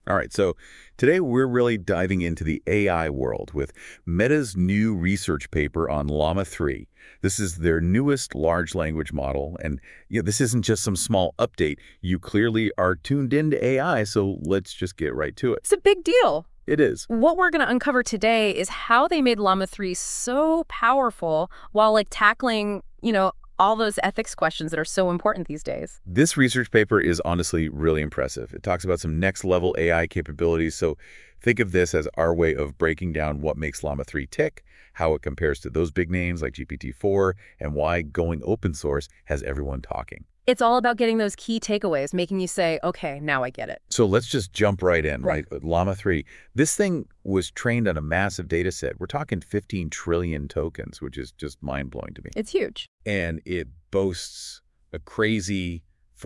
All right, so today we're really diving into the AI world with Meta's new research paper on Llama 3. This is their newest large language model, and this isn't just some small update. You clearly are tuned into AI, so let's just get right to it. It's a big deal. It is. What we're going to uncover today is how they made Llama 3 so powerful while tackling, all those ethics questions that are so important these days. This research paper is honestly really impressive. It talks about some next-level AI capabilities, so think of this as our way of breaking down what makes Llama 3 tick, how it compares to those big names like GPT-4, and why going open source has everyone talking. It's all about getting those key takeaways, making you say, okay, now I get it. So let's just jump right in, Right. right? With Llama 3. This thing was trained on a massive data set. We're talking 15 trillion tokens, which is just mind-blowing to me. It's huge. And it boasts a crazy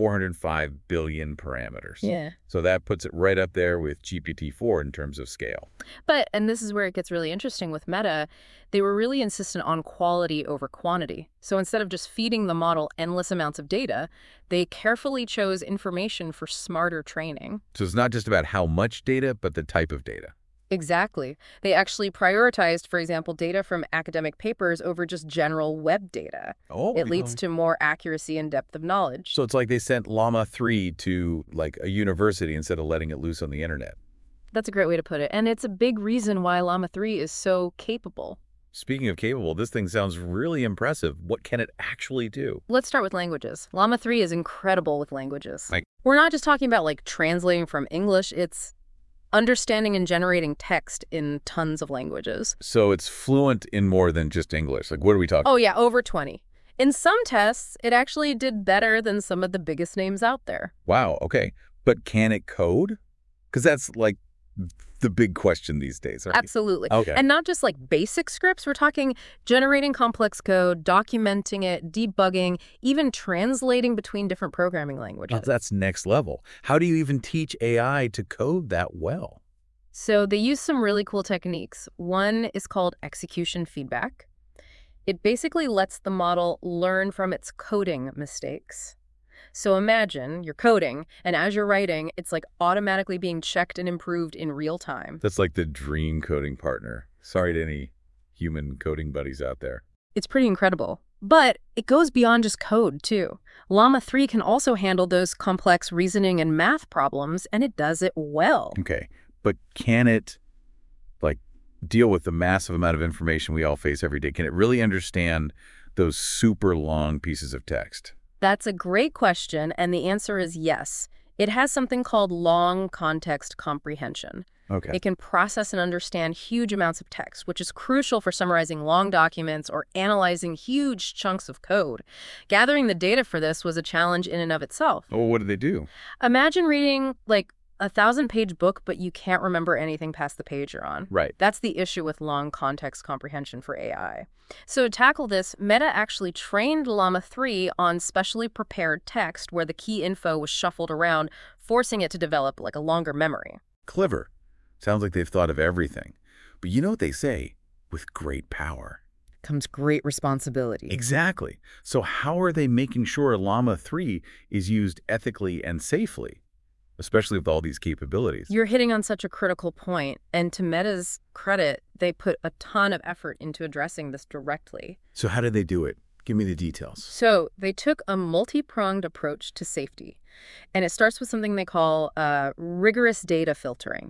405 billion parameters. Yeah. So that puts it right up there with GPT-4 in terms of scale. And this is where it gets really interesting with Meta, they were really insistent on quality over quantity. So instead of just feeding the model endless amounts of data, they carefully chose information for smarter training. So it's not just about how much data, but the type of data. Exactly. They actually prioritized, for example, data from academic papers over just general web data. Oh, It leads to more accuracy and depth of knowledge. So it's like they sent Llama 3 to like a university instead of letting it loose on the internet. That's a great way to put it. And it's a big reason why Llama 3 is so capable. Speaking of capable, this thing sounds really impressive. What can it actually do? Let's start with languages. Llama 3 is incredible with languages. Like, We're not just talking about translating from English, it's understanding and generating text in tons of languages. so it's fluent in more than just English. Like, what are we talking? Oh yeah, over 20. In some tests, it actually did better than some of the biggest names out there. Wow, okay. But can it code? Because that's like the big question these days, right? Absolutely. Okay. And not just basic scripts, we're talking generating complex code, documenting it, debugging, even translating between different programming languages. Oh, that's next level. How do you even teach AI to code that well? So they use some really cool techniques. One is called execution feedback. It basically lets the model learn from its coding mistakes. So imagine you're coding, and as you're writing, it's automatically being checked and improved in real time. That's like the dream coding partner. Sorry to any human coding buddies out there. It's pretty incredible. But it goes beyond just code, too. Llama 3 can also handle those complex reasoning and math problems, and it does it well. Okay, but can it like deal with the massive amount of information we all face every day? Can it really understand those super long pieces of text? That's a great question, and the answer is yes. It has something called long context comprehension. Okay. It can process and understand huge amounts of text, which is crucial for summarizing long documents or analyzing huge chunks of code. Gathering the data for this was a challenge in and of itself. Oh, what did they do? Imagine reading a 1,000-page book, but you can't remember anything past the page you're on. Right. That's the issue with long context comprehension for AI. So to tackle this, Meta actually trained Llama 3 on specially prepared text where the key info was shuffled around, forcing it to develop a longer memory. Clever. Sounds like they've thought of everything. But you know what they say? With great power Comes great responsibility. Exactly. So how are they making sure Llama 3 is used ethically and safely, especially with all these capabilities? You're hitting on such a critical point, and to Meta's credit, they put a ton of effort into addressing this directly. So how did they do it? Give me the details. So they took a multi-pronged approach to safety, and it starts with something they call rigorous data filtering.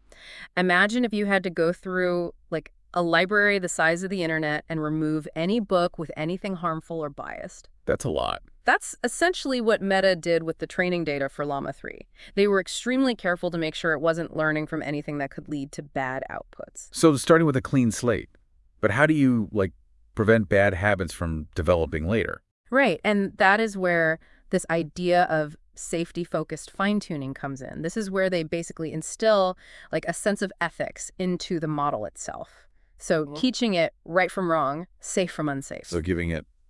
Imagine if you had to go through a library the size of the internet and remove any book with anything harmful or biased. That's a lot. That's essentially what Meta did with the training data for Llama 3. They were extremely careful to make sure it wasn't learning from anything that could lead to bad outputs. So starting with a clean slate. But how do you, prevent bad habits from developing later? Right, and that is where this idea of safety-focused fine-tuning comes in. This is where they basically instill a sense of ethics into the model itself. So teaching it right from wrong, safe from unsafe. So giving it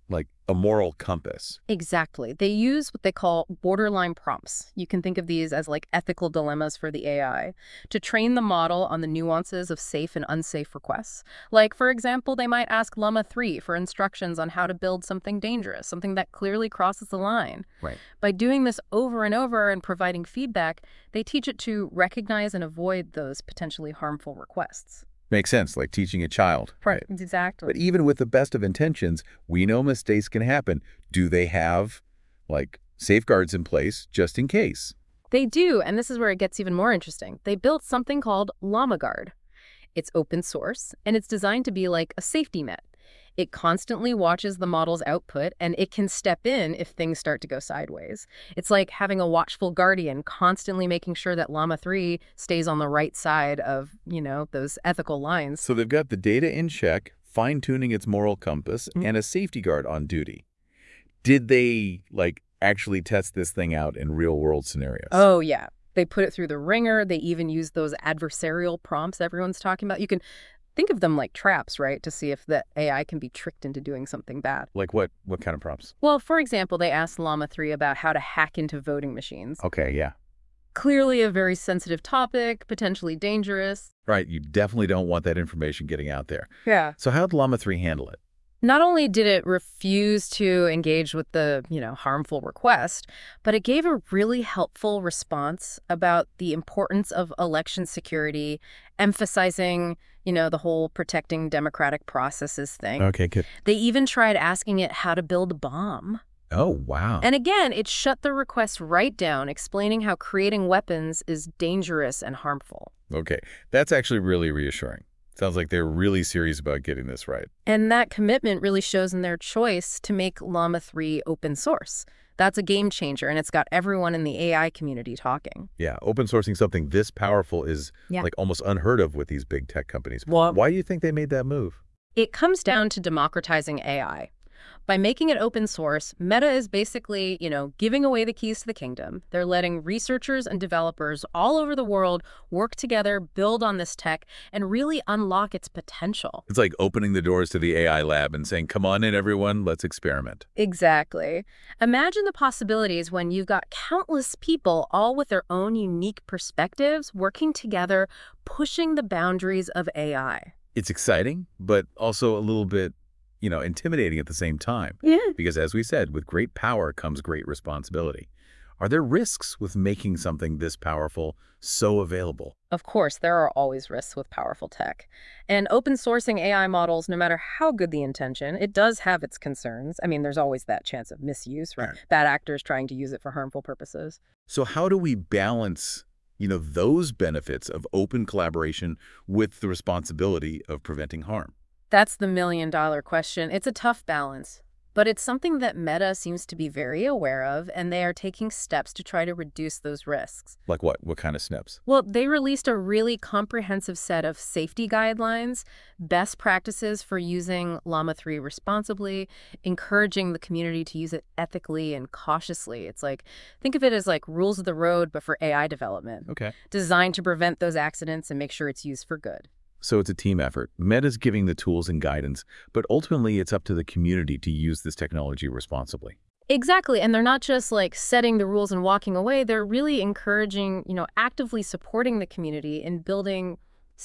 like a moral compass. Exactly. They use what they call borderline prompts. You can think of these as like ethical dilemmas for the AI to train the model on the nuances of safe and unsafe requests. Like, for example, they might ask Llama 3 for instructions on how to build something dangerous, something that clearly crosses the line. Right. By doing this over and over and providing feedback, they teach it to recognize and avoid those potentially harmful requests. Makes sense, like teaching a child. Right. Exactly. But even with the best of intentions, we know mistakes can happen. Do they have, like, safeguards in place just in case? They do, and this is where it gets even more interesting. They built something called Llama Guard. It's open source, and it's designed to be like a safety net. It constantly watches the model's output, and it can step in if things start to go sideways. It's like having a watchful guardian constantly making sure that Llama 3 stays on the right side of, those ethical lines. So they've got the data in check, fine-tuning its moral compass, and a safety guard on duty. Did they, like, actually test this thing out in real-world scenarios? Oh, yeah. They put it through the ringer. They even use those adversarial prompts everyone's talking about. You can think of them like traps, right, to see if the AI can be tricked into doing something bad. Like what kind of prompts? Well, for example, they asked Llama 3 about how to hack into voting machines. Okay, yeah. Clearly a very sensitive topic, potentially dangerous. Right, you definitely don't want that information getting out there. Yeah. So how did Llama 3 handle it? Not only did it refuse to engage with the, harmful request, but it gave a really helpful response about the importance of election security, emphasizing, the whole protecting democratic processes thing. Okay, good. They even tried asking it how to build a bomb. Oh, wow. And again, it shut the request right down, explaining how creating weapons is dangerous and harmful. Okay, that's actually really reassuring. Sounds like they're really serious about getting this right. And that commitment really shows in their choice to make Llama 3 open source. That's a game changer, and it's got everyone in the AI community talking. Yeah, open sourcing something this powerful is like almost unheard of with these big tech companies. Well, why do you think they made that move? It comes down to democratizing AI. By making it open source, Meta is basically, giving away the keys to the kingdom. They're letting researchers and developers all over the world work together, build on this tech, and really unlock its potential. It's like opening the doors to the AI lab and saying, come on in, everyone, let's experiment. Exactly. Imagine the possibilities when you've got countless people, all with their own unique perspectives, working together, pushing the boundaries of AI. It's exciting, but also a little bit intimidating at the same time. Yeah. Because as we said, with great power comes great responsibility. Are there risks with making something this powerful so available? Of course, there are always risks with powerful tech. And open sourcing AI models, no matter how good the intention, it does have its concerns. I mean, there's always that chance of misuse, right? Bad actors trying to use it for harmful purposes. So how do we balance, those benefits of open collaboration with the responsibility of preventing harm? That's the million-dollar question. It's a tough balance, but it's something that Meta seems to be very aware of, and they are taking steps to try to reduce those risks. Like what? What kind of steps? Well, they released a really comprehensive set of safety guidelines, best practices for using Llama 3 responsibly, encouraging the community to use it ethically and cautiously. It's like, think of it as like rules of the road, but for AI development. Okay. Designed to prevent those accidents and make sure it's used for good. So it's a team effort. Meta's giving the tools and guidance, but ultimately it's up to the community to use this technology responsibly. Exactly. And they're not just like setting the rules and walking away. They're really encouraging, actively supporting the community in building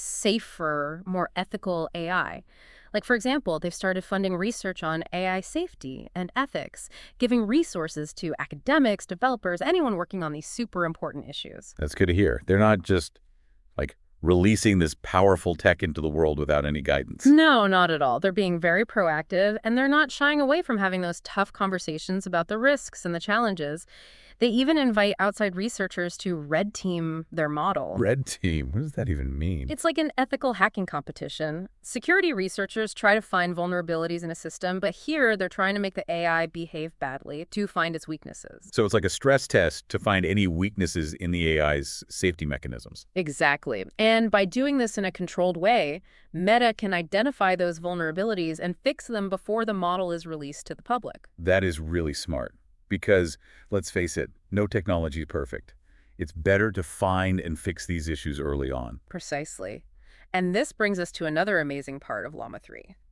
safer, more ethical AI. Like, for example, they've started funding research on AI safety and ethics, giving resources to academics, developers, anyone working on these super important issues. That's good to hear. They're not just like releasing this powerful tech into the world without any guidance. No, not at all. They're being very proactive, and they're not shying away from having those tough conversations about the risks and the challenges. They even invite outside researchers to red team their model. Red team? What does that even mean? It's like an ethical hacking competition. Security researchers try to find vulnerabilities in a system, but here they're trying to make the AI behave badly to find its weaknesses. So it's like a stress test to find any weaknesses in the AI's safety mechanisms. Exactly. And by doing this in a controlled way, Meta can identify those vulnerabilities and fix them before the model is released to the public. That is really smart. Because, let's face it, no technology is perfect. It's better to find and fix these issues early on. Precisely. And this brings us to another amazing part of Llama 3.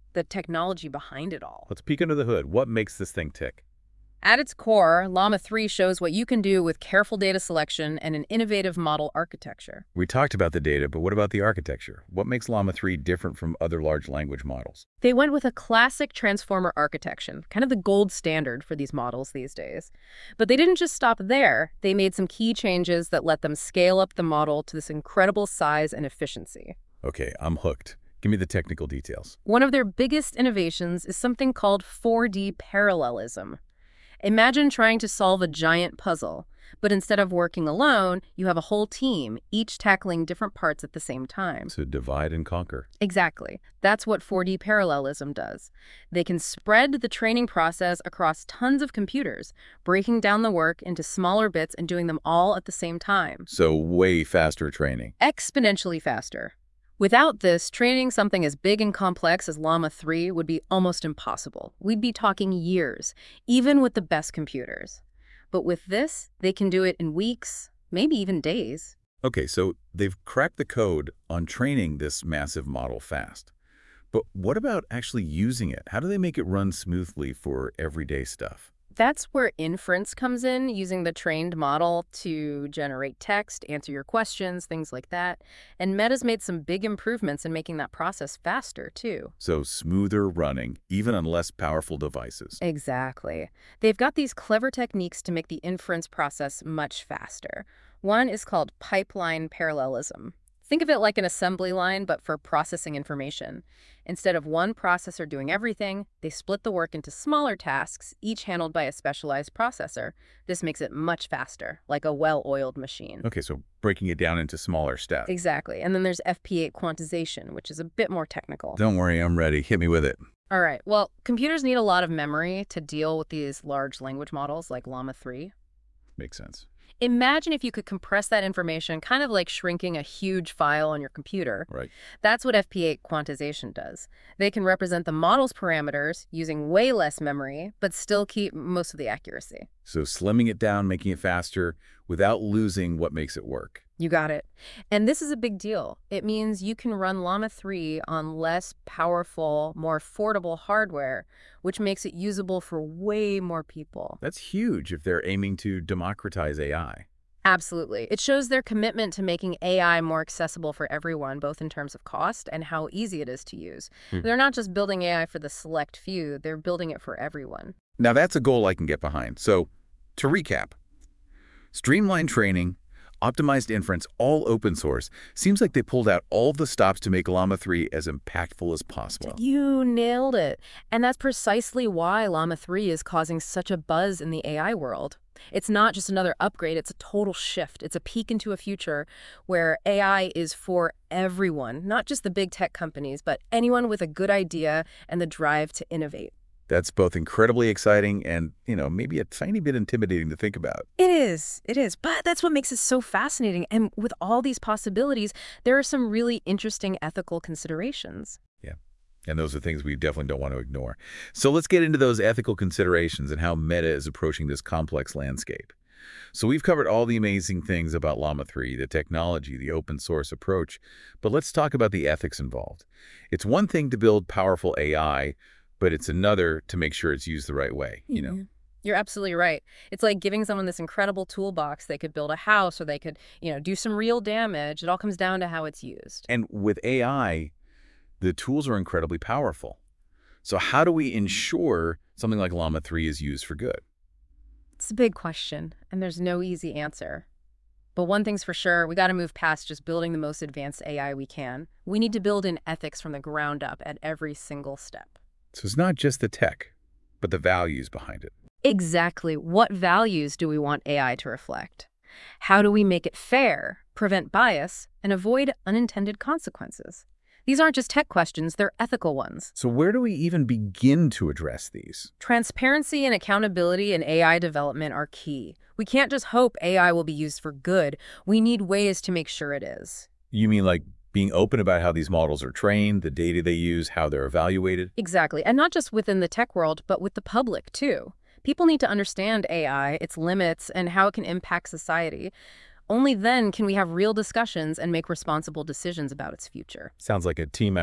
the technology behind it all. Let's peek under the hood. What makes this thing tick? At its core, Llama 3 shows what you can do with careful data selection and an innovative model architecture. We talked about the data, but what about the architecture? What makes Llama 3 different from other large language models? They went with a classic transformer architecture, kind of the gold standard for these models these days. But they didn't just stop there. They made some key changes that let them scale up the model to this incredible size and efficiency. Okay, I'm hooked. Give me the technical details. One of their biggest innovations is something called 4D parallelism. Imagine trying to solve a giant puzzle, but instead of working alone, you have a whole team, each tackling different parts at the same time. So divide and conquer. Exactly. That's what 4D parallelism does. They can spread the training process across tons of computers, breaking down the work into smaller bits and doing them all at the same time. So way faster training. Exponentially faster. Without this, training something as big and complex as Llama 3 would be almost impossible. We'd be talking years, even with the best computers. But with this, they can do it in weeks, maybe even days. Okay, so they've cracked the code on training this massive model fast. But what about actually using it? How do they make it run smoothly for everyday stuff? That's where inference comes in, using the trained model to generate text, answer your questions, things like that. And Meta's made some big improvements in making that process faster, too. So smoother running, even on less powerful devices. Exactly. They've got these clever techniques to make the inference process much faster. One is called pipeline parallelism. Think of it like an assembly line, but for processing information. Instead of one processor doing everything, they split the work into smaller tasks, each handled by a specialized processor. This makes it much faster, like a well-oiled machine. Okay, so breaking it down into smaller steps. Exactly. And then there's FP8 quantization, which is a bit more technical. Don't worry, I'm ready. Hit me with it. All right. Well, computers need a lot of memory to deal with these large language models like Llama 3. Makes sense. Imagine if you could compress that information, kind of like shrinking a huge file on your computer. Right. That's what FP8 quantization does. They can represent the model's parameters using way less memory, but still keep most of the accuracy. So slimming it down, making it faster, without losing what makes it work. You got it. And this is a big deal. It means you can run Llama 3 on less powerful, more affordable hardware, which makes it usable for way more people. That's huge if they're aiming to democratize AI. Absolutely. It shows their commitment to making AI more accessible for everyone, both in terms of cost and how easy it is to use. They're not just building AI for the select few, they're building it for everyone. Now that's a goal I can get behind. So to recap, streamlined training, optimized inference, all open source. Seems like they pulled out all the stops to make Llama 3 as impactful as possible. You nailed it. And that's precisely why Llama 3 is causing such a buzz in the AI world. It's not just another upgrade, it's a total shift. It's a peek into a future where AI is for everyone, not just the big tech companies, but anyone with a good idea and the drive to innovate. That's both incredibly exciting and, maybe a tiny bit intimidating to think about. It is. But that's what makes it so fascinating. And with all these possibilities, there are some really interesting ethical considerations. Yeah. And those are things we definitely don't want to ignore. So let's get into those ethical considerations and how Meta is approaching this complex landscape. So we've covered all the amazing things about Llama 3, the technology, the open source approach, but let's talk about the ethics involved. It's one thing to build powerful AI, but it's another to make sure it's used the right way, You're absolutely right. It's like giving someone this incredible toolbox. They could build a house or they could, do some real damage. It all comes down to how it's used. And with AI, the tools are incredibly powerful. So how do we ensure something like Llama 3 is used for good? It's a big question, and there's no easy answer. But one thing's for sure, we got to move past just building the most advanced AI we can. We need to build in ethics from the ground up at every single step. So it's not just the tech, but the values behind it. Exactly. What values do we want AI to reflect? How do we make it fair, prevent bias, and avoid unintended consequences? These aren't just tech questions, they're ethical ones. So where do we even begin to address these? Transparency and accountability in AI development are key. We can't just hope AI will be used for good. We need ways to make sure it is. You mean like being open about how these models are trained, the data they use, how they're evaluated? Exactly. And not just within the tech world, but with the public, too. People need to understand AI, its limits, and how it can impact society. Only then can we have real discussions and make responsible decisions about its future. Sounds like a team effort.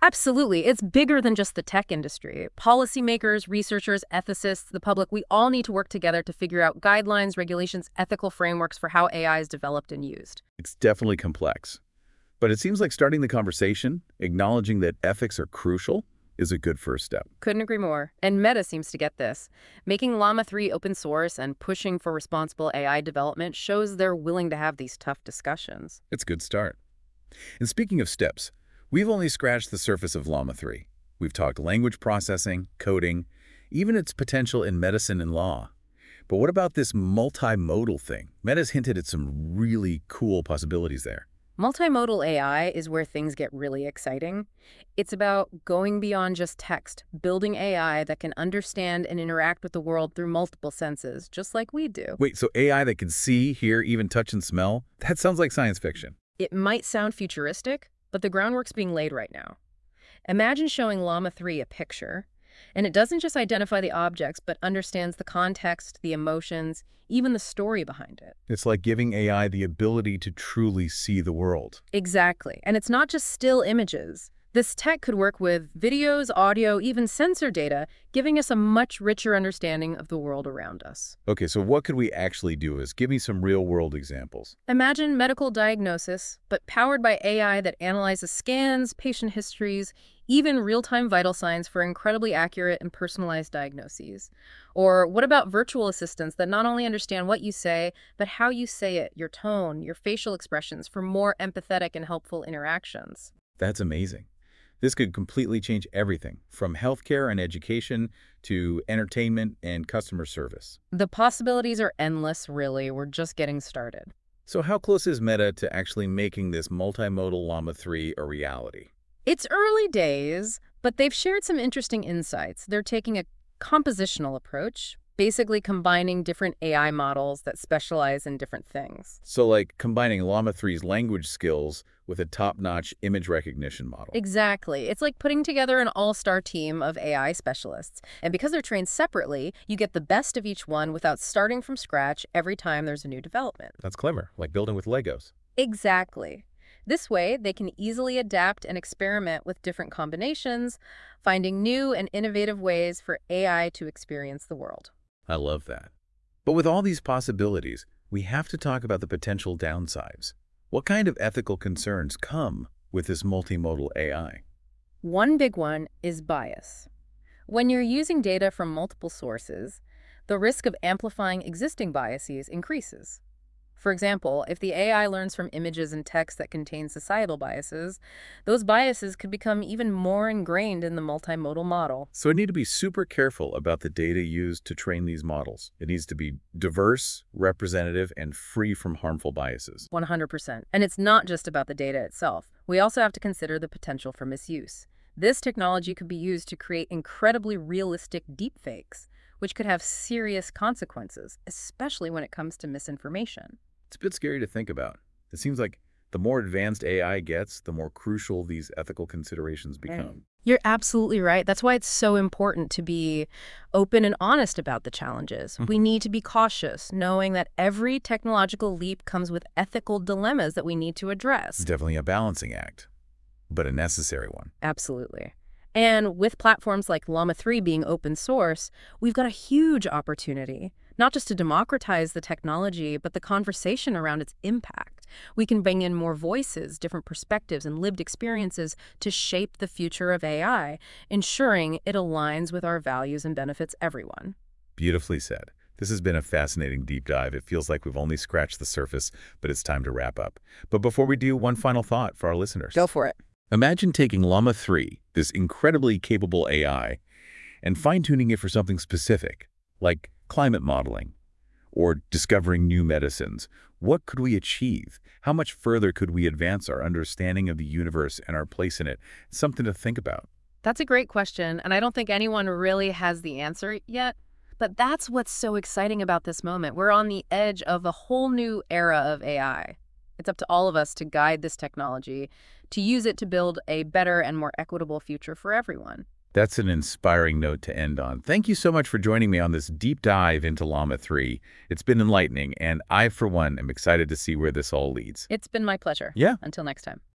Absolutely. It's bigger than just the tech industry. Policymakers, researchers, ethicists, the public, we all need to work together to figure out guidelines, regulations, ethical frameworks for how AI is developed and used. It's definitely complex. But it seems like starting the conversation, acknowledging that ethics are crucial, is a good first step. Couldn't agree more. And Meta seems to get this. Making Llama 3 open source and pushing for responsible AI development shows they're willing to have these tough discussions. It's a good start. And speaking of steps, we've only scratched the surface of Llama 3. We've talked language processing, coding, even its potential in medicine and law. But what about this multimodal thing? Meta's hinted at some really cool possibilities there. Multimodal AI is where things get really exciting. It's about going beyond just text, building AI that can understand and interact with the world through multiple senses, just like we do. Wait, so AI that can see, hear, even touch and smell? That sounds like science fiction. It might sound futuristic, but the groundwork's being laid right now. Imagine showing Llama 3 a picture, and it doesn't just identify the objects, but understands the context, the emotions, even the story behind it. It's like giving AI the ability to truly see the world. Exactly. And it's not just still images. This tech could work with videos, audio, even sensor data, giving us a much richer understanding of the world around us. Okay, so what could we actually do? Give me some real-world examples. Imagine medical diagnosis, but powered by AI that analyzes scans, patient histories, even real-time vital signs for incredibly accurate and personalized diagnoses. Or what about virtual assistants that not only understand what you say, but how you say it, your tone, your facial expressions for more empathetic and helpful interactions? That's amazing. This could completely change everything, from healthcare and education to entertainment and customer service. The possibilities are endless, really. We're just getting started. So how close is Meta to actually making this multimodal Llama 3 a reality? It's early days, but they've shared some interesting insights. They're taking a compositional approach, basically combining different AI models that specialize in different things. So like combining Llama 3's language skills with a top-notch image recognition model. Exactly. It's like putting together an all-star team of AI specialists. And because they're trained separately, you get the best of each one without starting from scratch every time there's a new development. That's clever, like building with Legos. Exactly. This way, they can easily adapt and experiment with different combinations, finding new and innovative ways for AI to experience the world. I love that. But with all these possibilities, we have to talk about the potential downsides. What kind of ethical concerns come with this multimodal AI? One big one is bias. When you're using data from multiple sources, the risk of amplifying existing biases increases. For example, if the AI learns from images and text that contain societal biases, those biases could become even more ingrained in the multimodal model. So I need to be super careful about the data used to train these models. It needs to be diverse, representative, and free from harmful biases. 100%. And it's not just about the data itself. We also have to consider the potential for misuse. This technology could be used to create incredibly realistic deepfakes, which could have serious consequences, especially when it comes to misinformation. It's a bit scary to think about. It seems like the more advanced AI gets, the more crucial these ethical considerations become. You're absolutely right. That's why it's so important to be open and honest about the challenges. We need to be cautious, knowing that every technological leap comes with ethical dilemmas that we need to address. It's definitely a balancing act, but a necessary one. Absolutely. And with platforms like Llama 3 being open source, we've got a huge opportunity, not just to democratize the technology, but the conversation around its impact. We can bring in more voices, different perspectives, and lived experiences to shape the future of AI, ensuring it aligns with our values and benefits everyone. Beautifully said. This has been a fascinating deep dive. It feels like we've only scratched the surface, but it's time to wrap up. But before we do, one final thought for our listeners. Go for it. Imagine taking Llama 3, this incredibly capable AI, and fine-tuning it for something specific, like climate modeling or discovering new medicines. What could we achieve? How much further could we advance our understanding of the universe and our place in it? It's something to think about. That's a great question, and I don't think anyone really has the answer yet. But that's what's so exciting about this moment. We're on the edge of a whole new era of AI. It's up to all of us to guide this technology, to use it to build a better and more equitable future for everyone. That's an inspiring note to end on. Thank you so much for joining me on this deep dive into Llama 3. It's been enlightening, and I, for one, am excited to see where this all leads. It's been my pleasure. Yeah. Until next time.